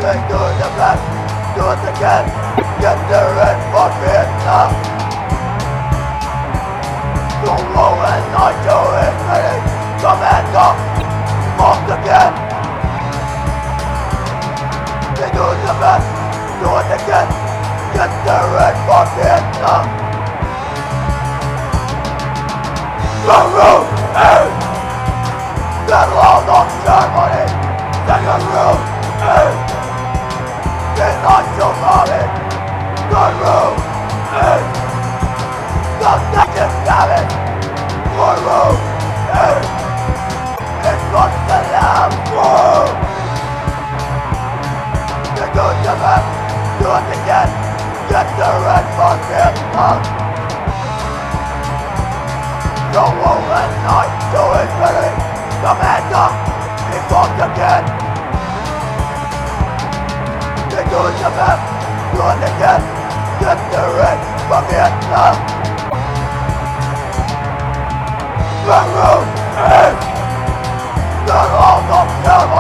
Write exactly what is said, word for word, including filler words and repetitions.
They do the best, do it again. Get there in for Vietnam. Tomorrow and night you is ready. Command up, smoke again. They do the best, do it again. Get there in for Vietnam. The room is the law of Germany. The room is the nationality. The room is the nationality. The room is it's not the last room. The good the best, do it again. Get the red for Vietnam. The woman night to his ready. Commander, he fought again. They do the best, do it again. Get the red for Vietnam. The room is the Lord of Germany.